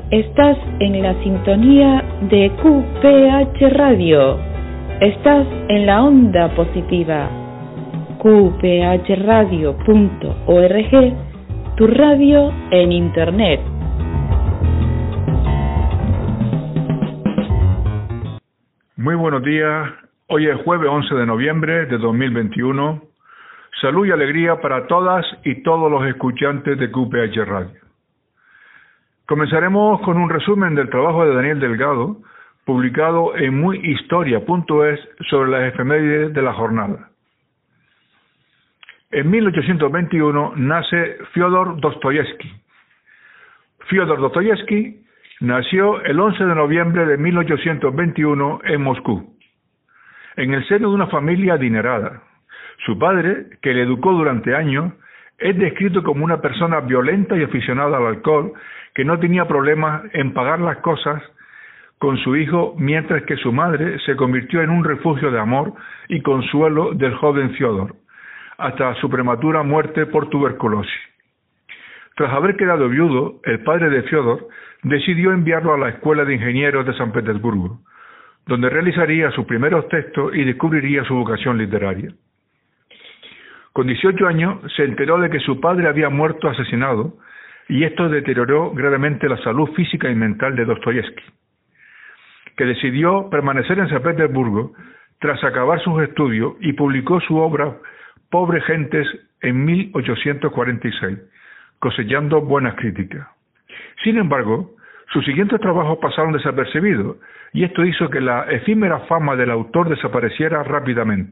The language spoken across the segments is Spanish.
Estás en la sintonía de QPH Radio. Estás en la onda positiva. qphradio.org, tu radio en internet. Muy buenos días. Hoy es jueves 11 de noviembre de 2021. Salud y alegría para todas y todos los escuchantes de QPH Radio. Comenzaremos con un resumen del trabajo de Daniel Delgado, publicado en muyhistoria.es sobre las efemérides de la jornada. En 1821 nace Fyodor Dostoyevsky. Fyodor Dostoyevsky nació el 11 de noviembre de 1821 en Moscú, en el seno de una familia adinerada. Su padre, que le educó durante años, es descrito como una persona violenta y aficionada al alcohol, que no tenía problemas en pagar las cosas con su hijo, mientras que su madre se convirtió en un refugio de amor y consuelo del joven Fyodor, hasta su prematura muerte por tuberculosis. Tras haber quedado viudo, el padre de Fyodor decidió enviarlo a la Escuela de Ingenieros de San Petersburgo, donde realizaría sus primeros textos y descubriría su vocación literaria. Con 18 años se enteró de que su padre había muerto asesinado, y esto deterioró gravemente la salud física y mental de Dostoyevsky, que decidió permanecer en San Petersburgo tras acabar sus estudios y publicó su obra Pobres Gentes en 1846, cosechando buenas críticas. Sin embargo, sus siguientes trabajos pasaron desapercibidos, y esto hizo que la efímera fama del autor desapareciera rápidamente.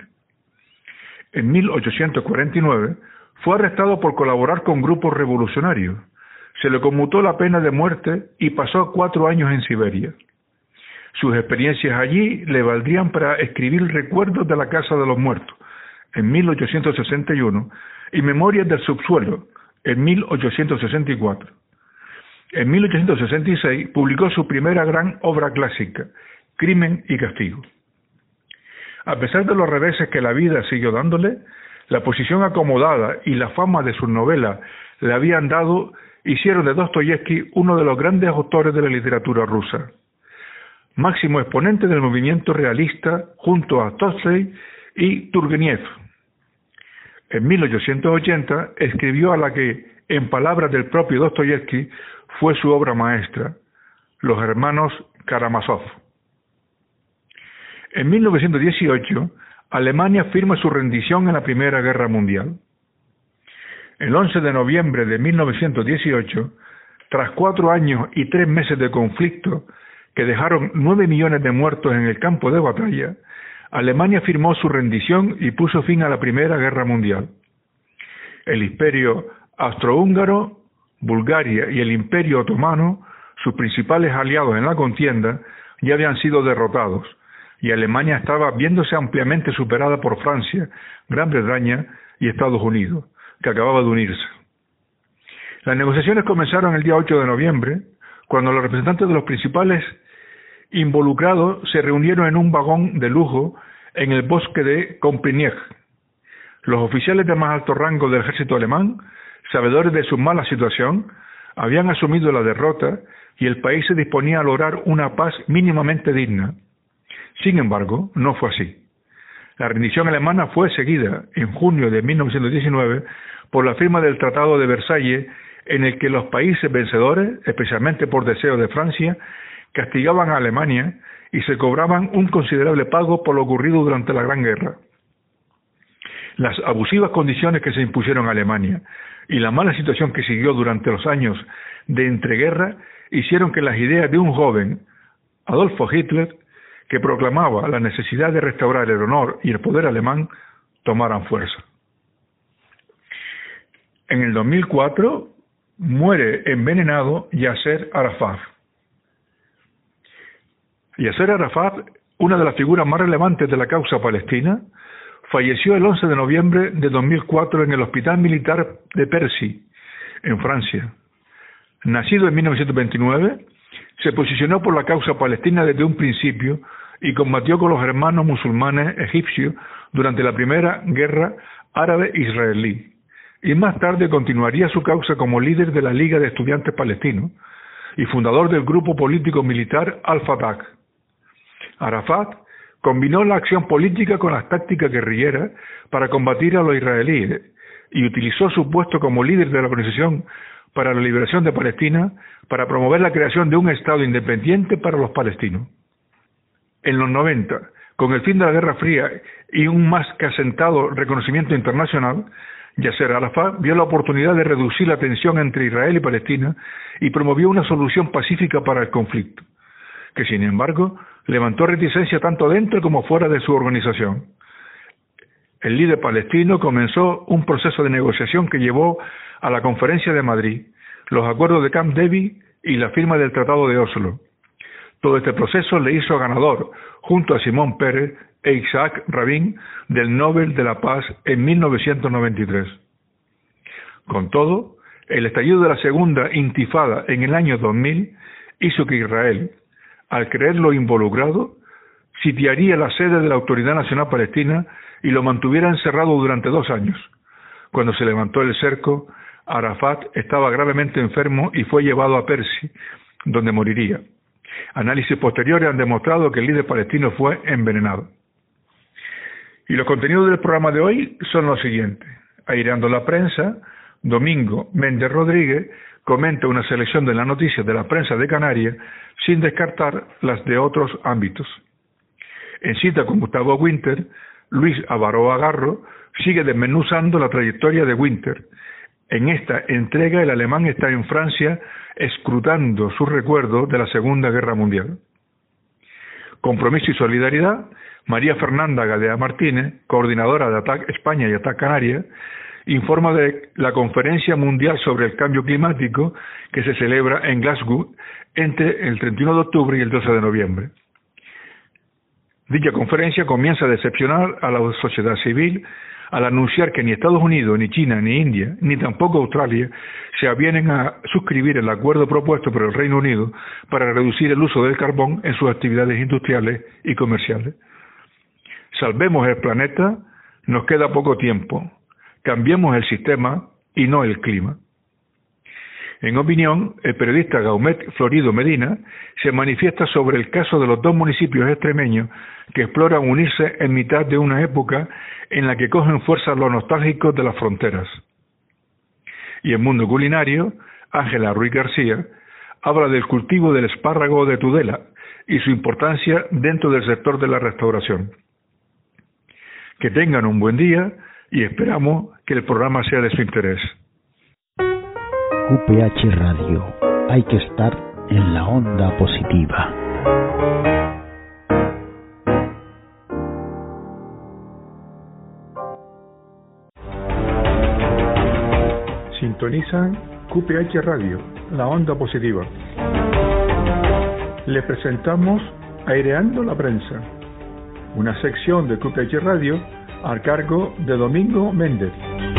En 1849 fue arrestado por colaborar con grupos revolucionarios. Se le conmutó la pena de muerte y pasó 4 años en Siberia. Sus experiencias allí le valdrían para escribir Recuerdos de la Casa de los Muertos, en 1861, y Memorias del Subsuelo, en 1864. En 1866 publicó su primera gran obra clásica, Crimen y Castigo. A pesar de los reveses que la vida siguió dándole, la posición acomodada y la fama de sus novelas le habían dado, hicieron de Dostoyevsky uno de los grandes autores de la literatura rusa, máximo exponente del movimiento realista junto a Tolstói y Turgeniev. En 1880 escribió a la que, en palabras del propio Dostoyevsky, fue su obra maestra, Los hermanos Karamazov. En 1918, Alemania firma su rendición en la Primera Guerra Mundial. El 11 de noviembre de 1918, tras 4 años y 3 meses de conflicto que dejaron 9 millones de muertos en el campo de batalla, Alemania firmó su rendición y puso fin a la Primera Guerra Mundial. El Imperio Austrohúngaro, Bulgaria y el Imperio Otomano, sus principales aliados en la contienda, ya habían sido derrotados, y Alemania estaba viéndose ampliamente superada por Francia, Gran Bretaña y Estados Unidos, que acababa de unirse. Las negociaciones comenzaron el día 8 de noviembre, cuando los representantes de los principales involucrados se reunieron en un vagón de lujo en el bosque de Compiègne. Los oficiales de más alto rango del ejército alemán, sabedores de su mala situación, habían asumido la derrota y el país se disponía a lograr una paz mínimamente digna. Sin embargo, no fue así. La rendición alemana fue seguida en junio de 1919 por la firma del Tratado de Versalles, en el que los países vencedores, especialmente por deseo de Francia, castigaban a Alemania y se cobraban un considerable pago por lo ocurrido durante la Gran Guerra. Las abusivas condiciones que se impusieron a Alemania y la mala situación que siguió durante los años de entreguerra hicieron que las ideas de un joven, Adolfo Hitler, que proclamaba la necesidad de restaurar el honor y el poder alemán, tomaran fuerza. En el 2004 muere envenenado Yasser Arafat. Yasser Arafat, una de las figuras más relevantes de la causa palestina, falleció el 11 de noviembre de 2004 en el Hospital Militar de Percy, en Francia. Nacido en 1929, se posicionó por la causa palestina desde un principio y combatió con los hermanos musulmanes egipcios durante la primera guerra árabe-israelí, y más tarde continuaría su causa como líder de la Liga de Estudiantes Palestinos, y fundador del grupo político militar Al-Fatah. Arafat combinó la acción política con las tácticas guerrilleras para combatir a los israelíes y utilizó su puesto como líder de la Organización para la Liberación de Palestina para promover la creación de un Estado independiente para los palestinos. En los 90, con el fin de la Guerra Fría y un más que asentado reconocimiento internacional, Yasser Arafat vio la oportunidad de reducir la tensión entre Israel y Palestina y promovió una solución pacífica para el conflicto, que sin embargo levantó reticencia tanto dentro como fuera de su organización. El líder palestino comenzó un proceso de negociación que llevó a la Conferencia de Madrid, los acuerdos de Camp David y la firma del Tratado de Oslo. Todo este proceso le hizo ganador, junto a Simón Peres e Isaac Rabin, del Nobel de la Paz en 1993. Con todo, el estallido de la segunda intifada en el año 2000 hizo que Israel, al creerlo involucrado, sitiaría la sede de la Autoridad Nacional Palestina y lo mantuviera encerrado durante 2 años. Cuando se levantó el cerco, Arafat estaba gravemente enfermo y fue llevado a Persia, donde moriría. Análisis posteriores han demostrado que el líder palestino fue envenenado. Y los contenidos del programa de hoy son los siguientes. Aireando la prensa, Domingo Méndez Rodríguez comenta una selección de las noticias de la prensa de Canarias sin descartar las de otros ámbitos. En cita con Gustavo Winter, Luis Avaroa Garro sigue desmenuzando la trayectoria de Winter. En esta entrega el alemán está en Francia escrutando sus recuerdos de la Segunda Guerra Mundial. Compromiso y solidaridad, María Fernanda Gadea Martínez, coordinadora de ATAC España y ATAC Canarias, informa de la Conferencia Mundial sobre el Cambio Climático que se celebra en Glasgow entre el 31 de octubre y el 12 de noviembre. Dicha conferencia comienza a decepcionar a la sociedad civil al anunciar que ni Estados Unidos, ni China, ni India, ni tampoco Australia se avienen a suscribir el acuerdo propuesto por el Reino Unido para reducir el uso del carbón en sus actividades industriales y comerciales. Salvemos el planeta, nos queda poco tiempo. Cambiemos el sistema y no el clima. En opinión, el periodista Gaumet Florido Medina se manifiesta sobre el caso de los 2 municipios extremeños que exploran unirse en mitad de una época en la que cogen fuerza los nostálgicos de las fronteras. Y en Mundo Culinario, Ángela Ruiz García habla del cultivo del espárrago de Tudela y su importancia dentro del sector de la restauración. Que tengan un buen día y esperamos que el programa sea de su interés. QPH Radio. Hay que estar en la onda positiva. Sintonizan QPH Radio, la onda positiva. Le presentamos Aireando la Prensa, una sección de QPH Radio a cargo de Domingo Méndez.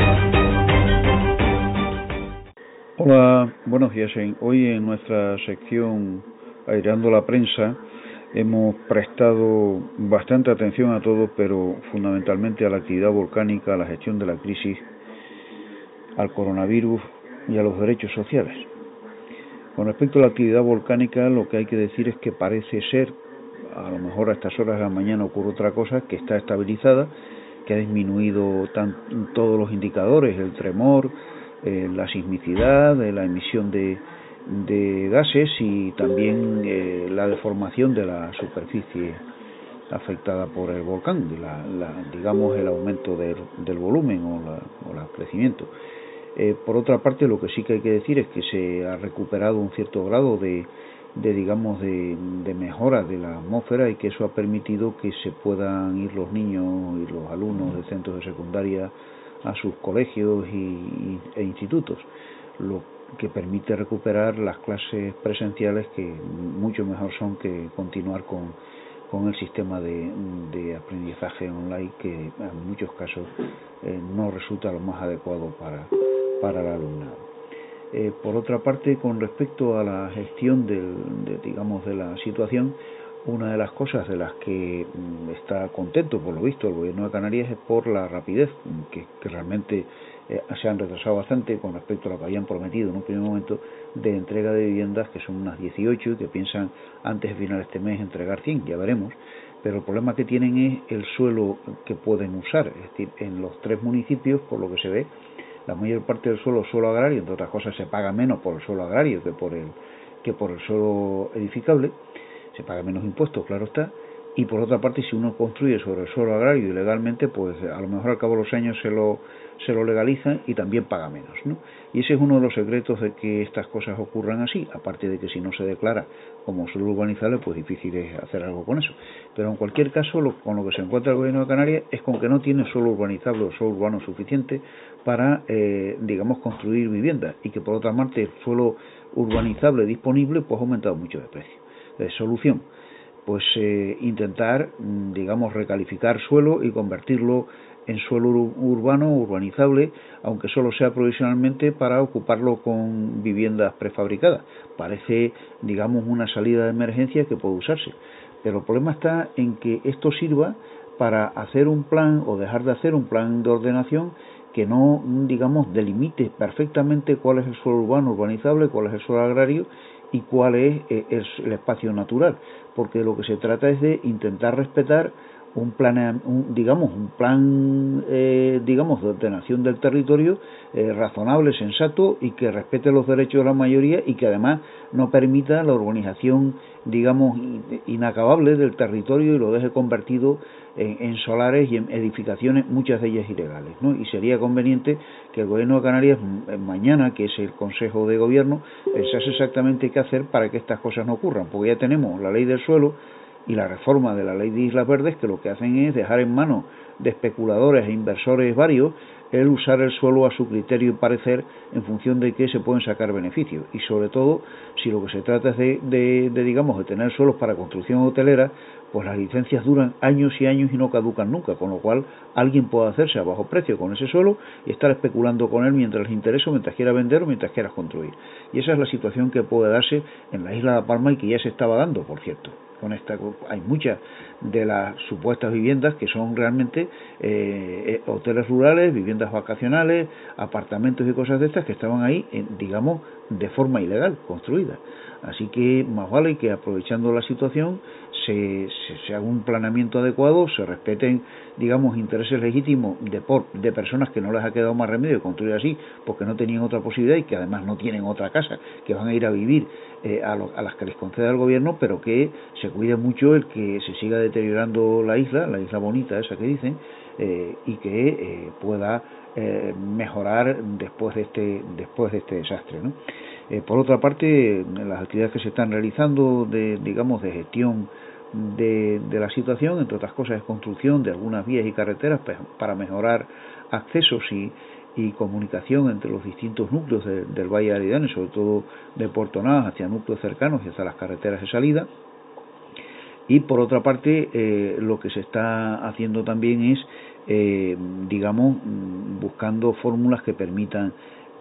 Hola, buenos días. Hoy en nuestra sección Aireando la Prensa hemos prestado bastante atención a todo, pero fundamentalmente a la actividad volcánica, a la gestión de la crisis, al coronavirus y a los derechos sociales. Con respecto a la actividad volcánica, lo que hay que decir es que parece ser, a lo mejor a estas horas de la mañana ocurre otra cosa, que está estabilizada, que ha disminuido todos los indicadores, el tremor, la sismicidad, la emisión de gases y también la deformación de la superficie afectada por el volcán, digamos el aumento del volumen o el crecimiento. Por otra parte, lo que sí que hay que decir es que se ha recuperado un cierto grado de mejora de la atmósfera y que eso ha permitido que se puedan ir los niños y los alumnos de centros de secundaria a sus colegios e institutos, lo que permite recuperar las clases presenciales, que mucho mejor son que continuar con el sistema de aprendizaje online, que en muchos casos no resulta lo más adecuado para el alumnado. Por otra parte, con respecto a la gestión de la situación, una de las cosas de las que está contento, por lo visto, el gobierno de Canarias es por la rapidez que realmente se han retrasado bastante con respecto a lo que habían prometido en un primer momento de entrega de viviendas, que son unas 18 y que piensan antes de final de este mes entregar 100, ya veremos. Pero el problema que tienen es el suelo que pueden usar, es decir, en los 3 municipios, por lo que se ve, la mayor parte del suelo es suelo agrario, entre otras cosas se paga menos por el suelo agrario que por el suelo edificable, se paga menos impuestos, claro está, y por otra parte, si uno construye sobre el suelo agrario ilegalmente, pues a lo mejor al cabo de los años se lo legalizan y también paga menos, ¿no? Y ese es uno de los secretos de que estas cosas ocurran así, aparte de que si no se declara como suelo urbanizable, pues difícil es hacer algo con eso. Pero en cualquier caso, con lo que se encuentra el gobierno de Canarias es con que no tiene suelo urbanizable o suelo urbano suficiente para, digamos, construir viviendas, y que por otra parte el suelo urbanizable disponible pues ha aumentado mucho de precio. Solución, pues intentar, digamos, recalificar suelo y convertirlo en suelo urbano, urbanizable, aunque solo sea provisionalmente, para ocuparlo con viviendas prefabricadas. Parece, digamos, una salida de emergencia que puede usarse, pero el problema está en que esto sirva para hacer un plan o dejar de hacer un plan de ordenación que no, digamos, delimite perfectamente cuál es el suelo urbano urbanizable, cuál es el suelo agrario y cuál es el espacio natural, porque lo que se trata es de intentar respetar un plan de ordenación del territorio razonable, sensato, y que respete los derechos de la mayoría y que además no permita la urbanización, digamos, inacabable del territorio y lo deje convertido en solares y en edificaciones, muchas de ellas ilegales, ¿no? Y sería conveniente que el gobierno de Canarias mañana, que es el Consejo de Gobierno, pensase exactamente qué hacer para que estas cosas no ocurran, porque ya tenemos la ley del suelo y la reforma de la ley de Islas Verdes, que lo que hacen es dejar en manos de especuladores e inversores varios el usar el suelo a su criterio y parecer en función de que se pueden sacar beneficios, y sobre todo si lo que se trata es de tener suelos para construcción hotelera, pues las licencias duran años y años y no caducan nunca, con lo cual alguien puede hacerse a bajo precio con ese suelo y estar especulando con él mientras les interesa, mientras quiera vender o mientras quiera construir. Y esa es la situación que puede darse en la isla de Palma y que ya se estaba dando, por cierto. Hay muchas de las supuestas viviendas que son realmente hoteles rurales, viviendas vacacionales, apartamentos y cosas de estas que estaban ahí, digamos, de forma ilegal, construidas. Así que más vale que, aprovechando la situación, se haga un planeamiento adecuado, se respeten, digamos, intereses legítimos de personas que no les ha quedado más remedio de construir así porque no tenían otra posibilidad y que además no tienen otra casa, que van a ir a vivir a las que les conceda el gobierno, pero que se cuide mucho el que se siga deteriorando la isla bonita esa que dicen, y que pueda mejorar después de este desastre, ¿no? Por otra parte, las actividades que se están realizando de gestión de la situación, entre otras cosas, es construcción de algunas vías y carreteras para mejorar accesos y comunicación entre los distintos núcleos del Valle de Aridane, sobre todo de Puerto Navas hacia núcleos cercanos y hacia las carreteras de salida. Y por otra parte, lo que se está haciendo también es, buscando fórmulas que permitan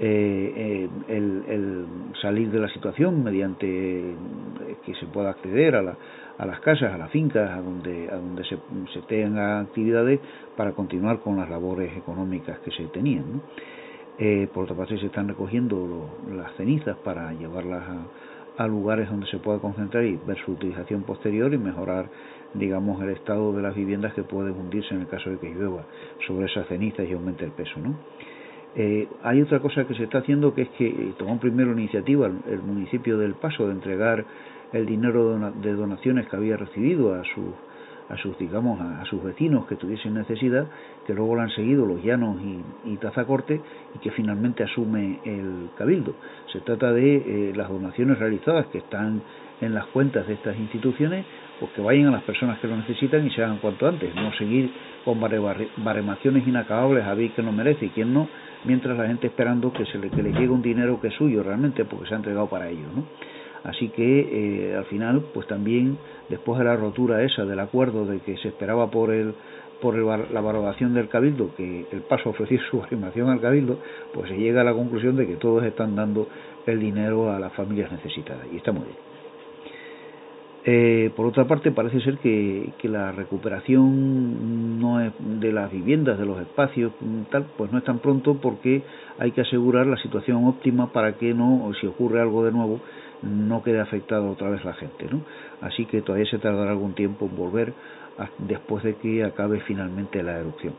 el salir de la situación mediante que se pueda acceder a las casas, a las fincas, a donde se tengan actividades para continuar con las labores económicas que se tenían, ¿no? Por otra parte, se están recogiendo las cenizas para llevarlas a lugares donde se pueda concentrar y ver su utilización posterior y mejorar, digamos, el estado de las viviendas que pueden hundirse en el caso de que llueva sobre esas cenizas y aumente el peso, ¿no? Hay otra cosa que se está haciendo, que es que tomó primero la iniciativa el municipio del Paso de entregar el dinero de donaciones que había recibido a sus vecinos que tuviesen necesidad, que luego lo han seguido los Llanos y Tazacorte, y que finalmente asume el Cabildo. Se trata de las donaciones realizadas que están en las cuentas de estas instituciones, pues que vayan a las personas que lo necesitan y se hagan cuanto antes, no seguir con baremaciones inacabables a ver quién lo merece y quién no, mientras la gente esperando que le llegue un dinero que es suyo realmente porque se ha entregado para ello, ¿no? Así que al final, pues también, después de la rotura esa del acuerdo de que se esperaba por la valoración del Cabildo, que el Paso ofreció su baremación al Cabildo, pues se llega a la conclusión de que todos están dando el dinero a las familias necesitadas, y está muy bien. Por otra parte, parece ser que la recuperación no es de las viviendas, de los espacios, tal, pues no es tan pronto, porque hay que asegurar la situación óptima para que no, o si ocurre algo de nuevo, no quede afectada otra vez la gente, ¿no? Así que todavía se tardará algún tiempo en volver después de que acabe finalmente la erupción.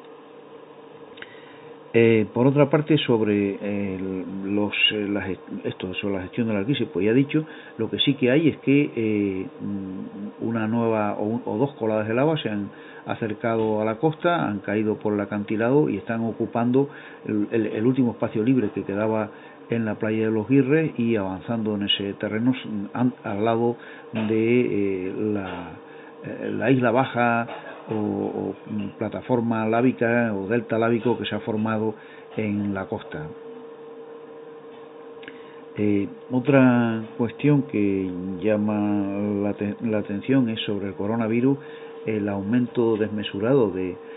Por otra parte, sobre la gestión de la crisis, pues ya he dicho, lo que sí que hay es que una nueva o dos coladas de lava se han acercado a la costa, han caído por el acantilado y están ocupando el último espacio libre que quedaba en la playa de los Guirres y avanzando en ese terreno al lado de la isla baja o plataforma lábica o delta lábico que se ha formado en la costa. Otra cuestión que llama la atención es sobre el coronavirus, el aumento desmesurado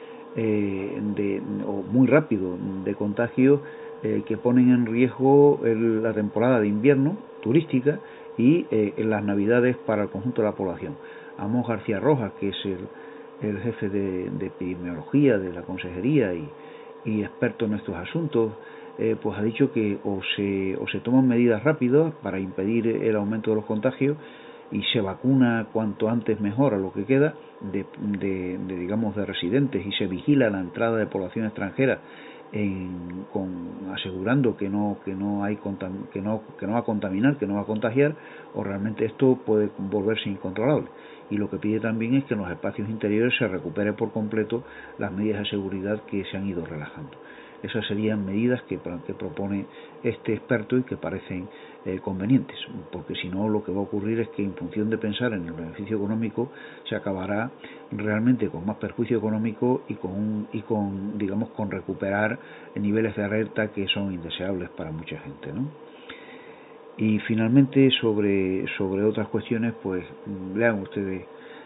o muy rápido de contagios que ponen en riesgo la temporada de invierno turística y las navidades para el conjunto de la población. Amos García Rojas, que es el jefe de epidemiología de la consejería y experto en estos asuntos, pues ha dicho que o se toman medidas rápidas para impedir el aumento de los contagios y se vacuna cuanto antes mejor a lo que queda digamos de residentes, y se vigila la entrada de población extranjera asegurando que no va a contaminar, que no va a contagiar, o realmente esto puede volverse incontrolable. Y lo que pide también es que en los espacios interiores se recupere por completo las medidas de seguridad que se han ido relajando. Esas serían medidas que propone este experto y que parecen convenientes, porque si no, lo que va a ocurrir es que, en función de pensar en el beneficio económico, se acabará realmente con más perjuicio económico y con recuperar niveles de alerta que son indeseables para mucha gente, ¿no? Y finalmente, sobre otras cuestiones, pues lean ustedes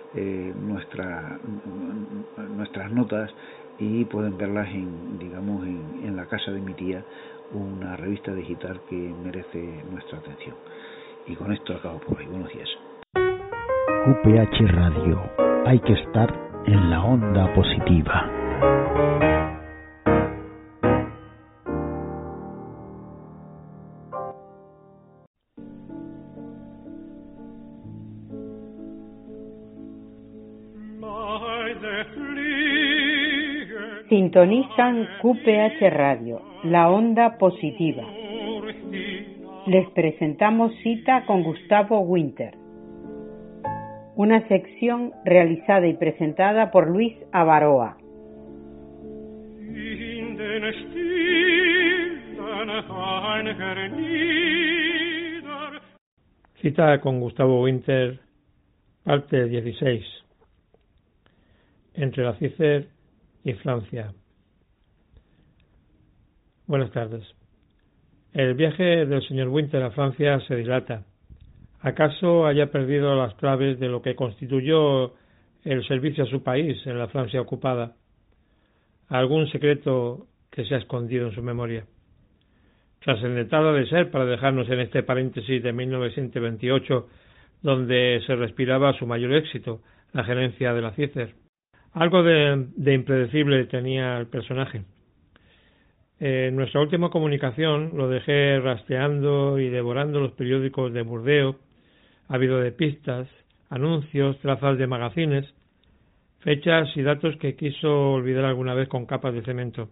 nuestras notas y pueden verlas en la casa de mi tía, una revista digital que merece nuestra atención. Y con esto acabo por hoy. Buenos días. QPH Radio. Hay que estar en la onda positiva. Sintonizan QPH Radio, la onda positiva. Les presentamos Cita con Gustavo Winter, una sección realizada y presentada por Luis Avaroa. Cita con Gustavo Winter, parte 16. Entre la Cícer y Francia. Buenas tardes. El viaje del señor Winter a Francia se dilata. ¿Acaso haya perdido las claves de lo que constituyó el servicio a su país en la Francia ocupada? ¿Algún secreto que se ha escondido en su memoria? Trascendental ha de ser para dejarnos en este paréntesis de 1928, donde se respiraba su mayor éxito, la gerencia de la Cícer. Algo de impredecible tenía el personaje. En nuestra última comunicación lo dejé rastreando y devorando los periódicos de Burdeos, ávido de pistas, anuncios, trazas de magazines, fechas y datos que quiso olvidar alguna vez con capas de cemento.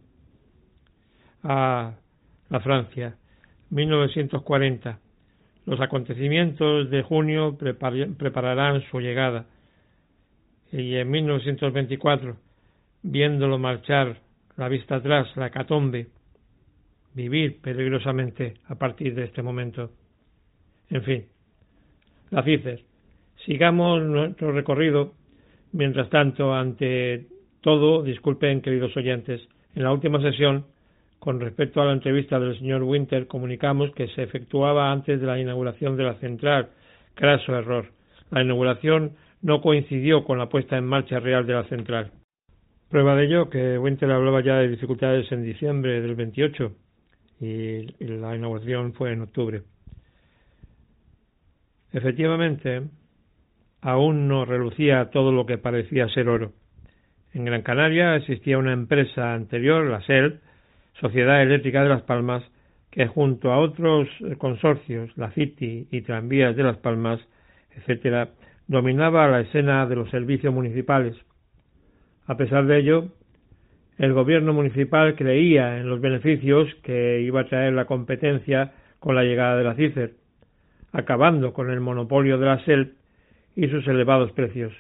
La Francia, 1940. Los acontecimientos de junio prepararán su llegada. Y en 1924, viéndolo marchar, la vista atrás, la hecatombe, vivir peligrosamente a partir de este momento. En fin, la Cícer. Sigamos nuestro recorrido. Mientras tanto, ante todo, disculpen, queridos oyentes, en la última sesión, con respecto a la entrevista del señor Winter, comunicamos que se efectuaba antes de la inauguración de la central. Craso error. La inauguración no coincidió con la puesta en marcha real de la central. Prueba de ello que Winter hablaba ya de dificultades en diciembre del 28 y la inauguración fue en octubre. Efectivamente, aún no relucía todo lo que parecía ser oro. En Gran Canaria existía una empresa anterior, la SEL, Sociedad Eléctrica de Las Palmas, que junto a otros consorcios, la City y Tranvías de Las Palmas, etcétera, dominaba la escena de los servicios municipales. A pesar de ello, el gobierno municipal creía en los beneficios que iba a traer la competencia con la llegada de la CICER, acabando con el monopolio de la SEL y sus elevados precios.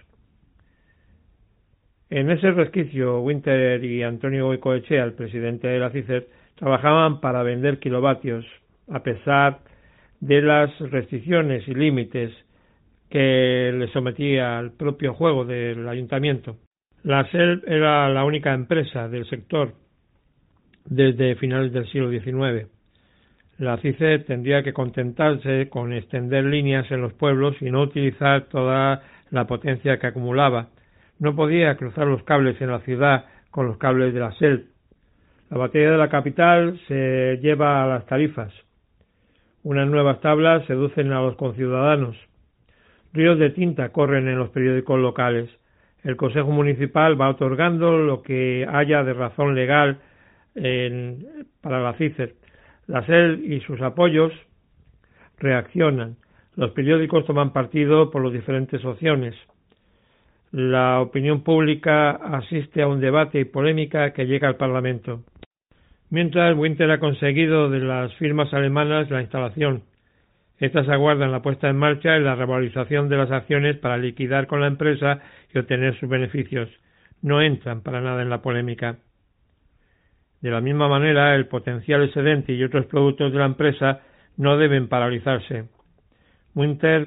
En ese resquicio, Winter y Antonio Goicoechea, el presidente de la CICER, trabajaban para vender kilovatios, a pesar de las restricciones y límites que le sometía al propio juego del ayuntamiento. La SEL era la única empresa del sector desde finales del siglo XIX. La CICER tendría que contentarse con extender líneas en los pueblos y no utilizar toda la potencia que acumulaba. No podía cruzar los cables en la ciudad con los cables de la SEL. La batería de la capital se lleva a las tarifas. Unas nuevas tablas seducen a los conciudadanos. Ríos de tinta corren en los periódicos locales. El Consejo Municipal va otorgando lo que haya de razón legal para la CICER. La SEL y sus apoyos reaccionan. Los periódicos toman partido por las diferentes opciones. La opinión pública asiste a un debate y polémica que llega al Parlamento. Mientras, Winter ha conseguido de las firmas alemanas la instalación. Estas aguardan la puesta en marcha y la revalorización de las acciones para liquidar con la empresa y obtener sus beneficios. No entran para nada en la polémica. De la misma manera, el potencial excedente y otros productos de la empresa no deben paralizarse. Winter,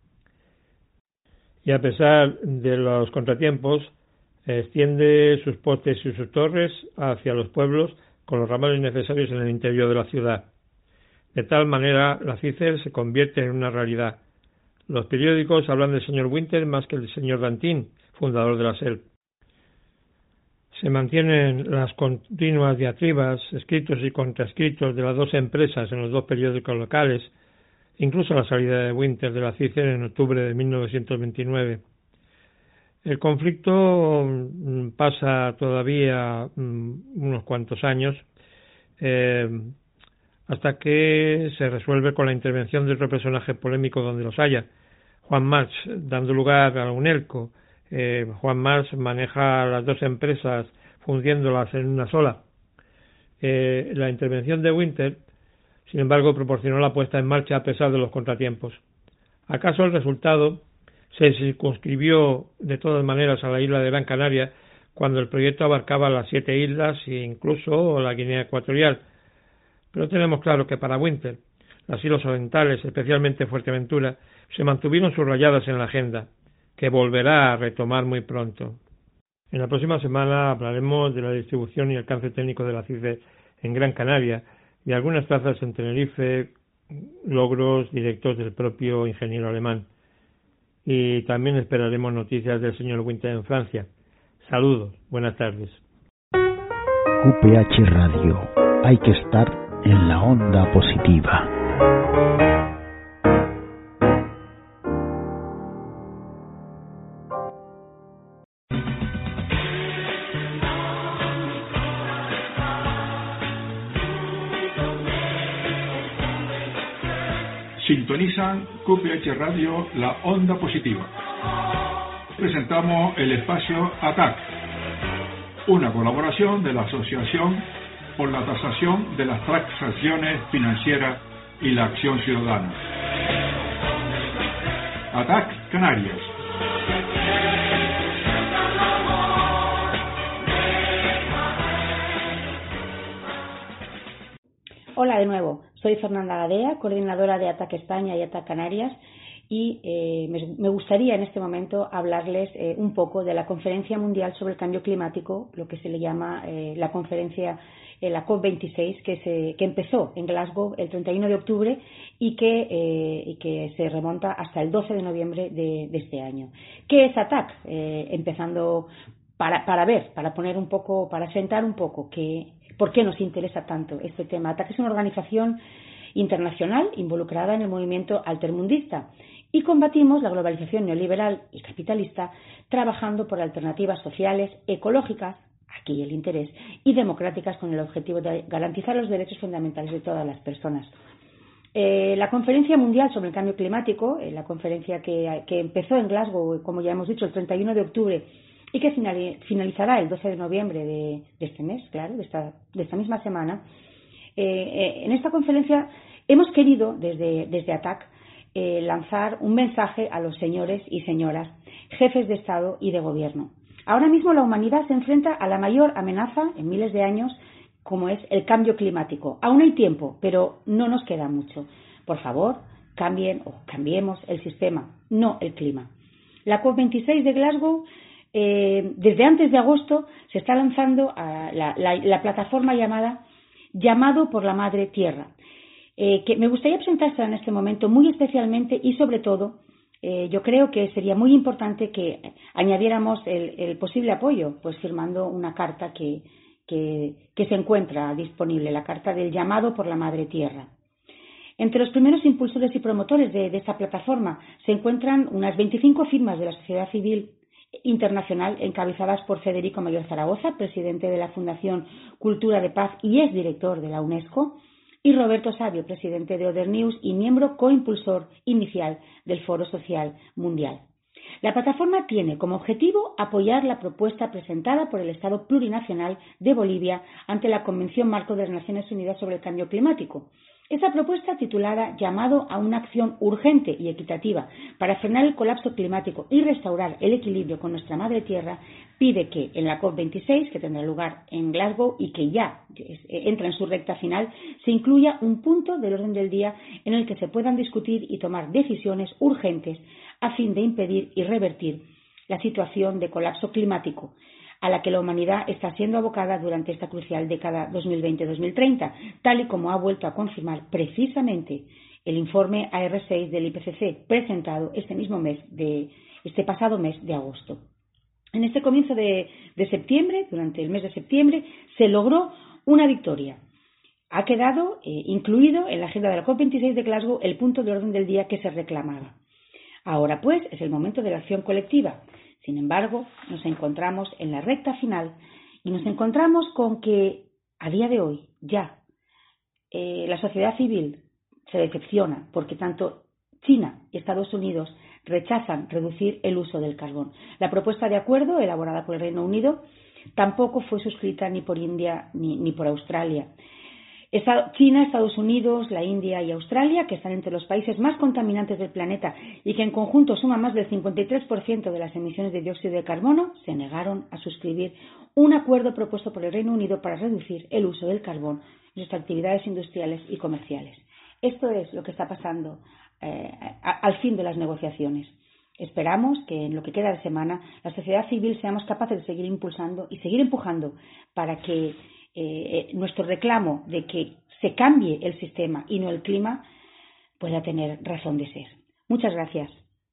y a pesar de los contratiempos, extiende sus postes y sus torres hacia los pueblos con los ramales necesarios en el interior de la ciudad. De tal manera, la CICER se convierte en una realidad. Los periódicos hablan del señor Winter más que del señor Dantín, fundador de la SEL. Se mantienen las continuas diatribas, escritos y contraescritos de las dos empresas en los dos periódicos locales, incluso la salida de Winter de la CICER en octubre de 1929. El conflicto pasa todavía unos cuantos años hasta que se resuelve con la intervención de otro personaje polémico donde los haya, Juan March, dando lugar a UNELCO. Juan March maneja las dos empresas fundiéndolas en una sola. La intervención de Winter, sin embargo, proporcionó la puesta en marcha a pesar de los contratiempos. ¿Acaso el resultado se circunscribió de todas maneras a la isla de Gran Canaria cuando el proyecto abarcaba las 7 islas e incluso la Guinea Ecuatorial? Pero tenemos claro que para Winter, las islas orientales, especialmente Fuerteventura, se mantuvieron subrayadas en la agenda, que volverá a retomar muy pronto. En la próxima semana hablaremos de la distribución y alcance técnico de la CICER en Gran Canaria y algunas trazas en Tenerife, logros directos del propio ingeniero alemán. Y también esperaremos noticias del señor Winter en Francia. Saludos, buenas tardes. QPH Radio, hay que estar en la onda positiva. Sintonizan QPH Radio, la onda positiva. Presentamos el espacio ATAC, una colaboración de la Asociación por la Tasación de las Transacciones Financieras y la Acción Ciudadana. ATAC Canarias. Hola de nuevo, soy Fernanda Gadea, coordinadora de ATAC España y ATAC Canarias, y me gustaría en este momento hablarles un poco de la Conferencia Mundial sobre el Cambio Climático, lo que se le llama la conferencia, la COP26, que empezó en Glasgow el 31 de octubre y que se remonta hasta el 12 de noviembre de este año. ¿Qué es ATAC? Empezando para poner un poco, para sentar un poco por qué nos interesa tanto este tema. ATAC es una organización internacional involucrada en el movimiento altermundista y combatimos la globalización neoliberal y capitalista trabajando por alternativas sociales, ecológicas, aquí el interés, y democráticas con el objetivo de garantizar los derechos fundamentales de todas las personas. La Conferencia Mundial sobre el Cambio Climático, la conferencia que empezó en Glasgow, como ya hemos dicho, el 31 de octubre y que finalizará el 12 de noviembre de este mes, claro, de esta misma semana, en esta conferencia hemos querido, desde ATAC, lanzar un mensaje a los señores y señoras, jefes de Estado y de Gobierno. Ahora mismo la humanidad se enfrenta a la mayor amenaza en miles de años, como es el cambio climático. Aún hay tiempo, pero no nos queda mucho. Por favor, cambiemos el sistema, no el clima. La COP26 de Glasgow, desde antes de agosto, se está lanzando a la plataforma Llamado por la Madre Tierra, que me gustaría presentársela en este momento muy especialmente y sobre todo yo creo que sería muy importante que añadiéramos el posible apoyo, pues firmando una carta que se encuentra disponible, la carta del Llamado por la Madre Tierra. Entre los primeros impulsores y promotores de esta plataforma se encuentran unas 25 firmas de la sociedad civil internacional encabezadas por Federico Mayor Zaragoza, presidente de la Fundación Cultura de Paz y exdirector de la UNESCO, y Roberto Sabio, presidente de Other News y miembro coimpulsor inicial del Foro Social Mundial. La plataforma tiene como objetivo apoyar la propuesta presentada por el Estado Plurinacional de Bolivia ante la Convención Marco de las Naciones Unidas sobre el Cambio Climático. Esta propuesta, titulada Llamado a una acción urgente y equitativa para frenar el colapso climático y restaurar el equilibrio con nuestra madre tierra, pide que en la COP26, que tendrá lugar en Glasgow y que ya entra en su recta final, se incluya un punto del orden del día en el que se puedan discutir y tomar decisiones urgentes a fin de impedir y revertir la situación de colapso climático a la que la humanidad está siendo abocada durante esta crucial década 2020-2030, tal y como ha vuelto a confirmar precisamente el informe AR6 del IPCC presentado este pasado mes de agosto. En este comienzo de septiembre, durante el mes de septiembre, se logró una victoria. Ha quedado incluido en la agenda de la COP26 de Glasgow el punto de orden del día que se reclamaba. Ahora, pues, es el momento de la acción colectiva. Sin embargo, nos encontramos en la recta final y nos encontramos con que, a día de hoy, ya, la sociedad civil se decepciona porque tanto China y Estados Unidos rechazan reducir el uso del carbón. La propuesta de acuerdo elaborada por el Reino Unido tampoco fue suscrita ni por India ni por Australia. China, Estados Unidos, la India y Australia, que están entre los países más contaminantes del planeta y que en conjunto suman más del 53% de las emisiones de dióxido de carbono, se negaron a suscribir un acuerdo propuesto por el Reino Unido para reducir el uso del carbón en sus actividades industriales y comerciales. Esto es lo que está pasando al fin de las negociaciones. Esperamos que en lo que queda de semana la sociedad civil seamos capaces de seguir impulsando y seguir empujando para que nuestro reclamo de que se cambie el sistema y no el clima pueda tener razón de ser. Muchas gracias.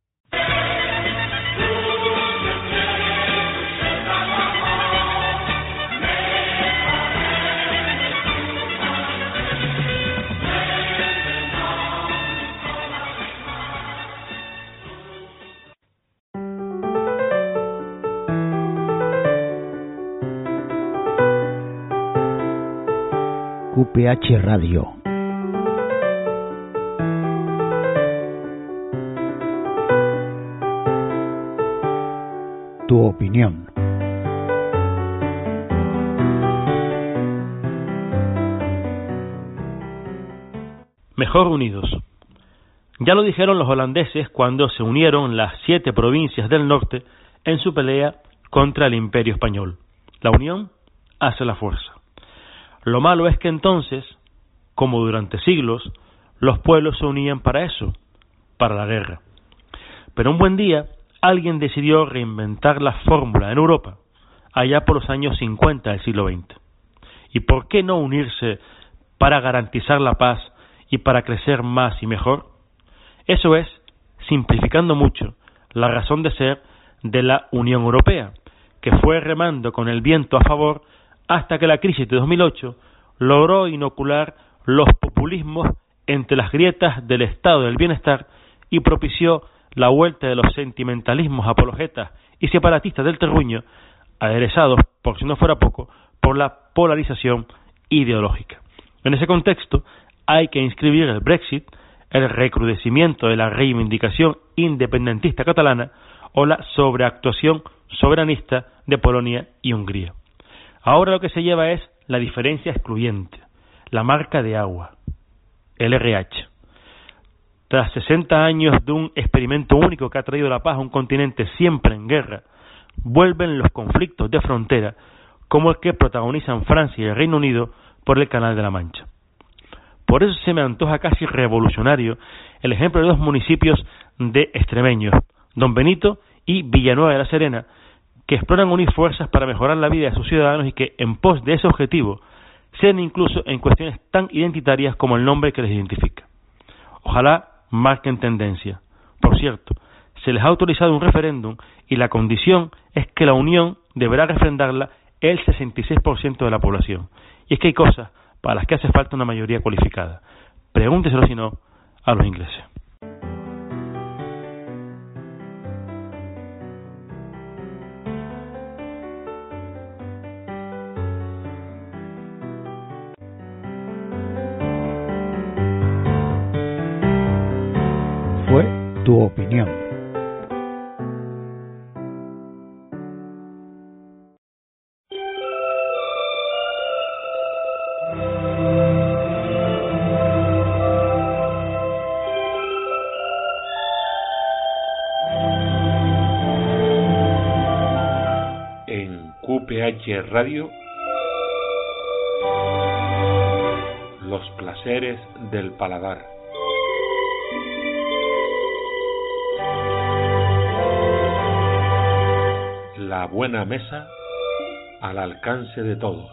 QPH Radio. Tu opinión. Mejor unidos. Ya lo dijeron los holandeses cuando se unieron las 7 provincias del norte en su pelea contra el Imperio Español. La unión hace la fuerza. Lo malo es que entonces, como durante siglos, los pueblos se unían para eso, para la guerra. Pero un buen día, alguien decidió reinventar la fórmula en Europa, allá por los años 50 del siglo XX. ¿Y por qué no unirse para garantizar la paz y para crecer más y mejor? Eso es, simplificando mucho, la razón de ser de la Unión Europea, que fue remando con el viento a favor hasta que la crisis de 2008 logró inocular los populismos entre las grietas del estado del bienestar y propició la vuelta de los sentimentalismos apologetas y separatistas del terruño, aderezados, por si no fuera poco, por la polarización ideológica. En ese contexto hay que inscribir el Brexit, el recrudecimiento de la reivindicación independentista catalana o la sobreactuación soberanista de Polonia y Hungría. Ahora lo que se lleva es la diferencia excluyente, la marca de agua, el RH. Tras 60 años de un experimento único que ha traído la paz a un continente siempre en guerra, vuelven los conflictos de frontera como el que protagonizan Francia y el Reino Unido por el Canal de la Mancha. Por eso se me antoja casi revolucionario el ejemplo de dos municipios de extremeños, Don Benito y Villanueva de la Serena, que exploran unir fuerzas para mejorar la vida de sus ciudadanos y que, en pos de ese objetivo, sean incluso en cuestiones tan identitarias como el nombre que les identifica. Ojalá marquen tendencia. Por cierto, se les ha autorizado un referéndum y la condición es que la Unión deberá refrendarla el 66% de la población. Y es que hay cosas para las que hace falta una mayoría cualificada. Pregúnteselo si no a los ingleses. Fue tu opinión. QPH Radio, los placeres del paladar. La buena mesa al alcance de todos.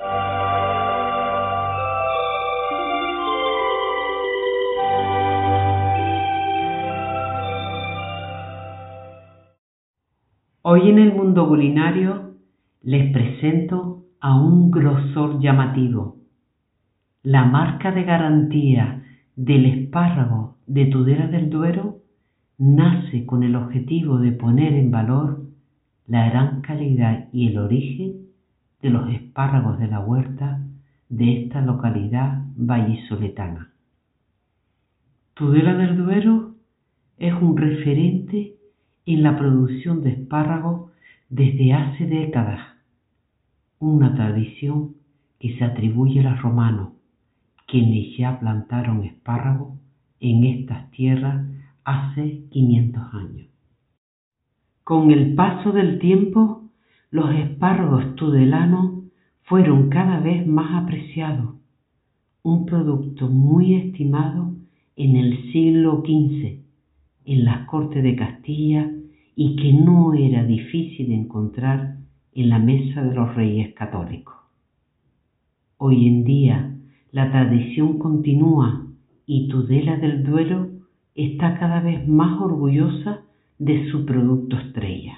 Hoy en el mundo culinario les presento a un grosor llamativo. La marca de garantía del espárrago de Tudela del Duero nace con el objetivo de poner en valor la gran calidad y el origen de los espárragos de la huerta de esta localidad vallisoletana. Tudela del Duero es un referente en la producción de espárragos desde hace décadas, una tradición que se atribuye a los romanos, quienes ya plantaron espárragos en estas tierras hace 500 años. Con el paso del tiempo, los espárragos tudelanos fueron cada vez más apreciados, un producto muy estimado en el siglo XV en las Cortes de Castilla y que no era difícil de encontrar en la mesa de los reyes católicos. Hoy en día la tradición continúa y Tudela del Duero está cada vez más orgullosa de su producto estrella,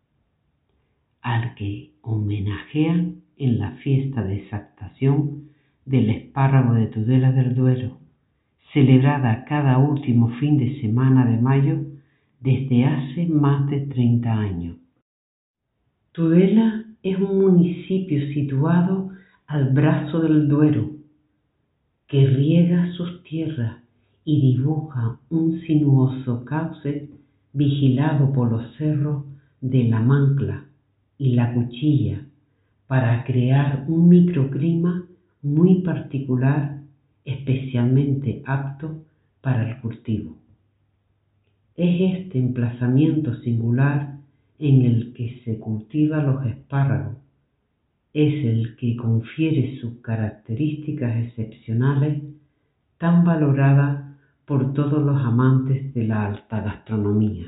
al que homenajean en la fiesta de exaltación del espárrago de Tudela del Duero, celebrada cada último fin de semana de mayo desde hace más de 30 años. Tudela es un municipio situado al brazo del Duero, que riega sus tierras y dibuja un sinuoso cauce vigilado por los cerros de la Mancla y la Cuchilla para crear un microclima muy particular, especialmente apto para el cultivo. Es este emplazamiento singular en el que se cultivan los espárragos, es el que confiere sus características excepcionales tan valoradas por todos los amantes de la alta gastronomía.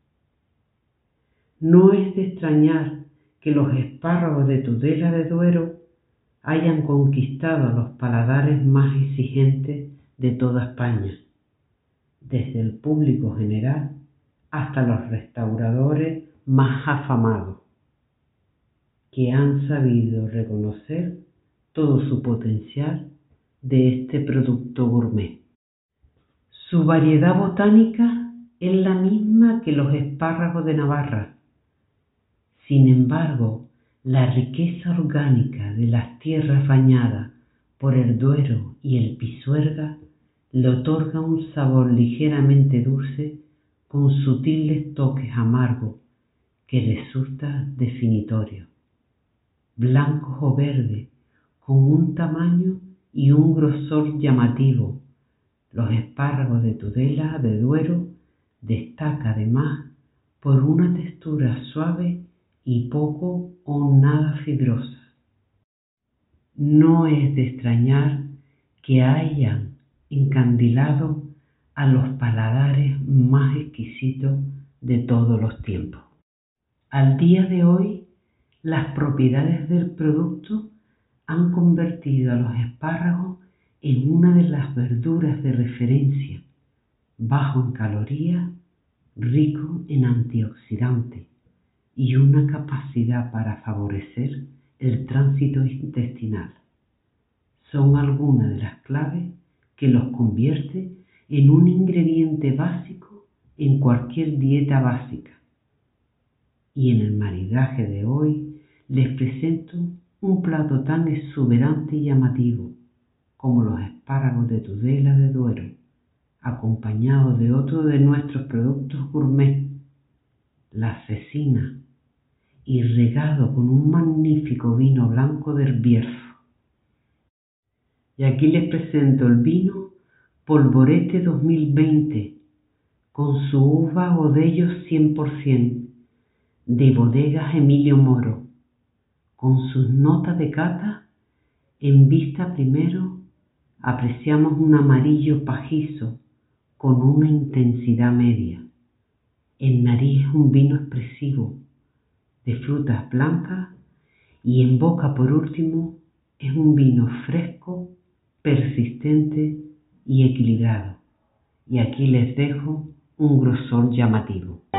No es de extrañar que los espárragos de Tudela de Duero hayan conquistado los paladares más exigentes de toda España, desde el público general hasta los restauradores más afamados, que han sabido reconocer todo su potencial de este producto gourmet. Su variedad botánica es la misma que los espárragos de Navarra. Sin embargo, la riqueza orgánica de las tierras bañadas por el Duero y el Pisuerga le otorga un sabor ligeramente dulce con sutiles toques amargos que resulta definitorio. Blancos o verdes, con un tamaño y un grosor llamativo, los espárragos de Tudela de Duero destaca además por una textura suave y poco o nada fibrosa. No es de extrañar que hayan encandilado a los paladares más exquisitos de todos los tiempos. Al día de hoy, las propiedades del producto han convertido a los espárragos en una de las verduras de referencia, bajo en calorías, rico en antioxidantes y una capacidad para favorecer el tránsito intestinal. Son algunas de las claves que los convierte en un ingrediente básico en cualquier dieta básica. Y en el maridaje de hoy les presento un plato tan exuberante y llamativo como los espárragos de Tudela de Duero, acompañado de otro de nuestros productos gourmet, la cecina, y regado con un magnífico vino blanco del Bierzo. Y aquí les presento el vino Polvorete 2020, con su uva Godello 100%, de Bodegas Emilio Moro, con sus notas de cata. En vista primero apreciamos un amarillo pajizo con una intensidad media. En nariz un vino expresivo de frutas blancas y en boca por último es un vino fresco, persistente y equilibrado. Y aquí les dejo un grosor llamativo.